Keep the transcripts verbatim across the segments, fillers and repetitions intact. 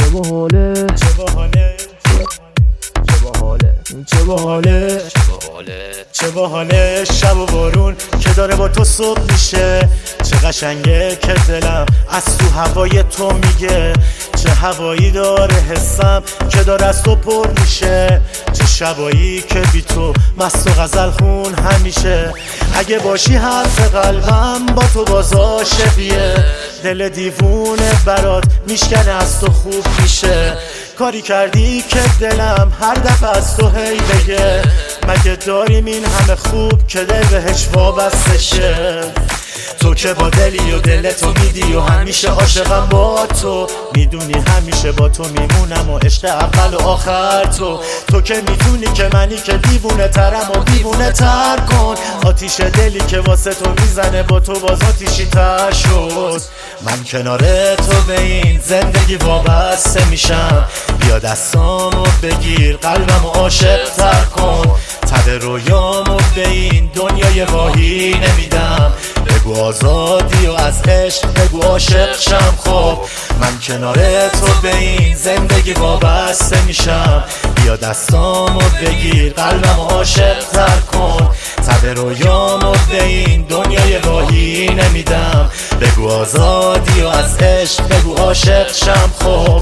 چه باحاله چه باحاله چه باحاله چه باحاله چه باحاله شب و بارون که داره با تو صبح میشه. چه قشنگه که دلم از تو هوای تو میگه. چه هوایی داره حسم که داره از تو پر میشه. چه شبایی که بی تو مست و غزل خون همیشه. اگه باشی حرف قلبم با تو باز عاشقیه. دل دیوونه برات میشکنه از تو خوب میشه. کاری کردی که دلم هر دفعه از تو هی بگه مگه داریم این همه خوب که دل بهش وابسته شه. تو که با دلی و دل تو میدی و همیشه عاشقم با تو. میدونی همیشه با تو میمونم و عشق اول و آخر تو. تو که میدونی که منی که دیوونه ترم و دیوونه تر کن. آتیش دلی که واسه تو میزنه با تو باز آتیشی تر شد. من کنار تو به این زندگی وابسته میشم. بیا دستامو بگیر قلبمو عاشق تر کن. تب رویامو به این دنیای واهی نمیدم. بگو آزادی و از عشق بگو عاشق شم. خب من کنار تو به این زندگی وابسته میشم. بیا دستامو بگیر قلبمو عاشق تر کن. تب رویامو به این دنیای واهی نمیدم. بگو آزادی و از عشق بگو عاشق شم. خب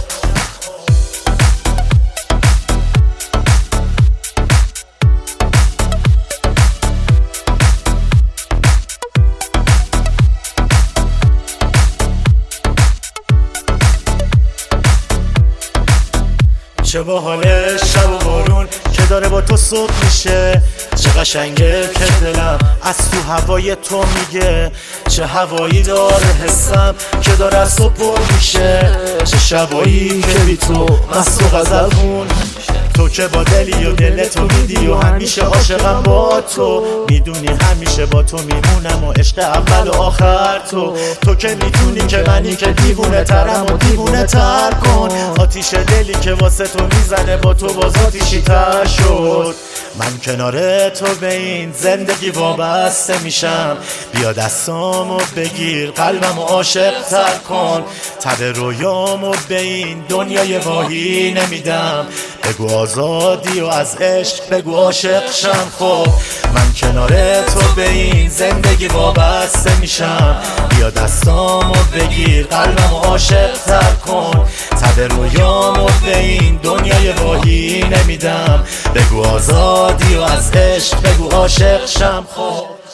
چه باحاله شب و بارون که داره با تو صبح میشه. چه قشنگه که دلم از تو هوای تو میگه. چه هوایی داره حسم که داره از تو پر میشه. چه شبایی که بی تو مست و غزل خون. تو که با دلی و دل تو میدی و همیشه عاشقم با تو. میدونی همیشه با تو میمونم و عشق اول و آخر تو. تو که میدونی که منی که دیوونه ترم و دیوونه تر کن. آتیش دلی که واسه تو میزنه با تو باز آتیشی تر شد. من کنار تو به این زندگی وابسته میشم. بیا دستامو بگیر قلبمو عاشق تر کن. تب رویامو به این دنیای واهی نمیدم. بگو آزادی و از عشق بگو عاشق شم. خب من کنار تو به این زندگی وابسته میشم. بیا دستامو بگیر قلبمو عاشق تر کن. تب رویامو به این دنیای واهی نمیدم. بگو آزادی و از عشق بگو عاشق شم. خب